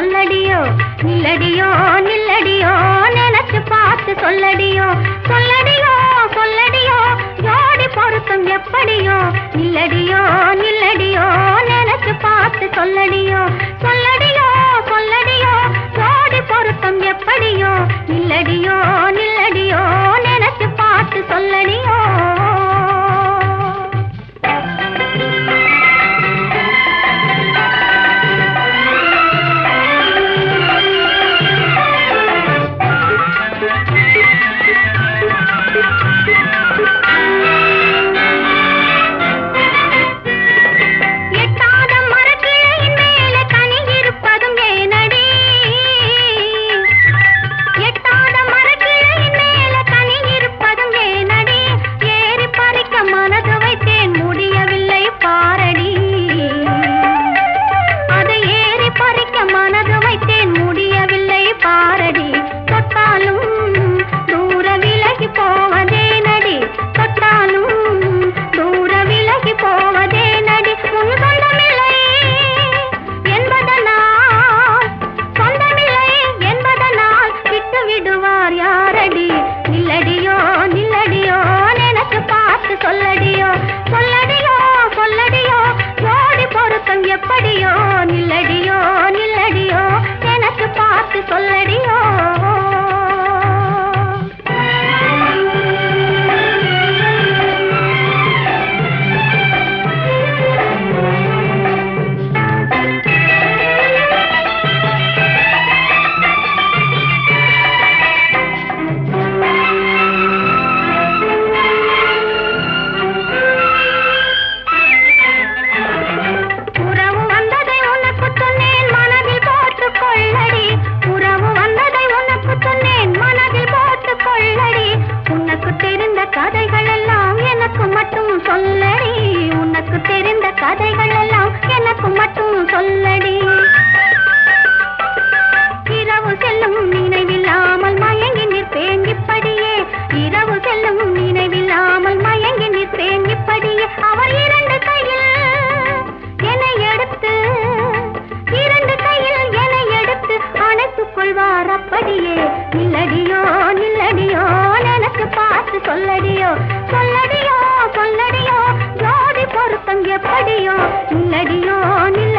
சொல்லடியோ நில்லடியோ நில்லடியோ நினைச்சு பார்த்து சொல்லடியோ சொல்லடியோ சொல்லடியோ ஜோடி பொருத்தம் எப்படியோ நில்லடியோ நில்லடியோ நினைச்சு பார்த்து சொல்லடியோ சொல்லடியோ சொல்லடியோ ஜோடி பொருத்தம் எப்படியோ நில்லடியோ நில்லடியோ நினைச்சு பார்த்து சொல்லடியோ சொல்லடியோ சொல்லடியோ சொல்லடியோ ஜோடி பொருத்தம் எப்படியோ நில்லடியோ நில்லடியோ எனக்கு பார்த்து சொல்லடியோ கதைகள் எல்லாம் எனக்கு மட்டும் சொல்லடி இரவு செல்லும் நினைவில்லாமல் மயங்கி நிற்பேன் இப்படியே இரவு செல்லும் நினைவில்லாமல் மயங்கி நிற்பேன் இப்படியே அவர் இரண்டு கையில் என்னை எடுத்து அணைத்துக் கொள்வார் அப்படியே நில்லடியோ நில்லடியோ எனக்கு பார்த்து சொல்லடியோ சொல்லடியோ சொல்லடியோ ஜோடி பொருத்தம் எப்படியோ நில்லடியோ நில்ல